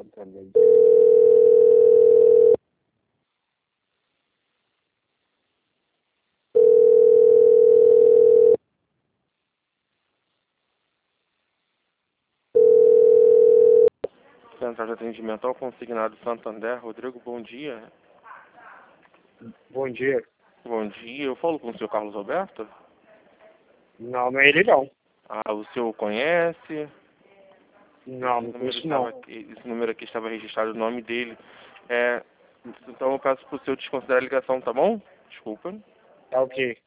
Santander. Central de Atendimento ao Consignado Santander. Rodrigo, bom dia. Bom dia. Bom dia. Eu falo com o senhor Carlos Alberto? Não, não é ele não. Ah, o senhor conhece? Não, não conheço não. Esse número aqui estava registrado o nome dele. Então eu peço para o senhor desconsiderar a ligação, tá bom? Desculpa. Tá ok.